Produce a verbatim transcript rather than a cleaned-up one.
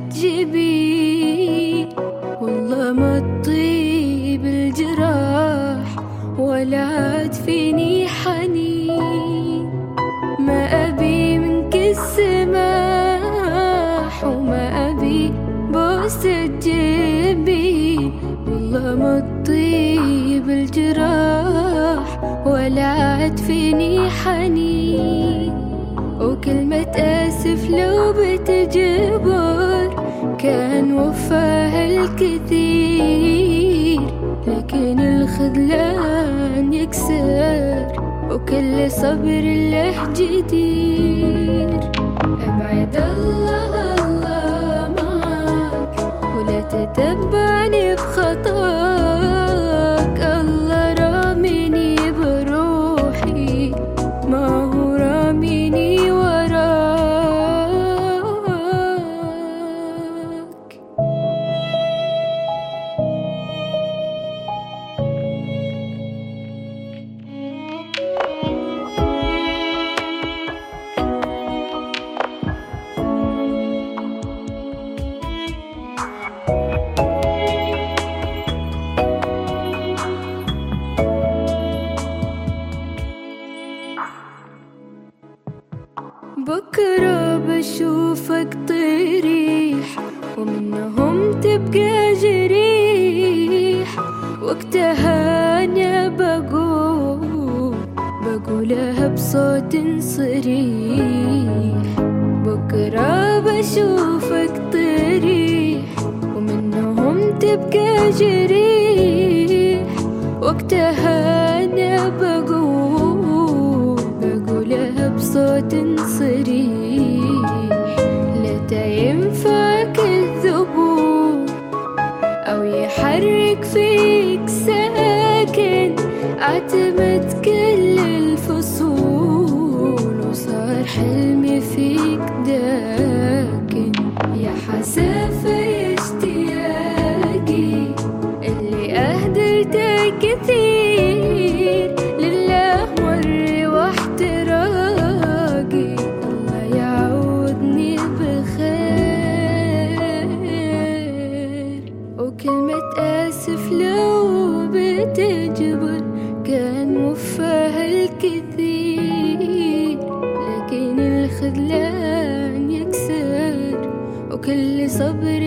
تجيبي، والله ما تطيب الجراح ولا عاد فيني حنين. ما أبي منك السماح وما أبي بوسة جيبي، والله ما تطيب الجراح ولا عاد فيني حنين. وكلمة آسف لو بتجبر كان وفاها الكثير، لكن الخذلان يكسر وكل صبر له جدير. أبعد الله الله معك ولا تتبعني بخطاك، الله راميني بروحي ما هو راميني وراك. بكرة بشوفك طريح ومنهم تبقى جريح، وقتها أنا بقول بقولها بصوت صريح. بكرة بشوفك طريح ومنهم تبقى جريح، وقتها أنا بقول بقولها بصوت صريح. لا تينفعك الذبول أو يحرك فيك ساكن، اعتمد كل الفصول وصار حلمي فيك داكن. يا حسافة اشتياقي اللي أهدرته كثير، لله مري واحتراقي الله يعودني بخير. وكلمة آسف لو بتجبر كان وفاها الكثير، لكن الخذلان يكسر وكل صبر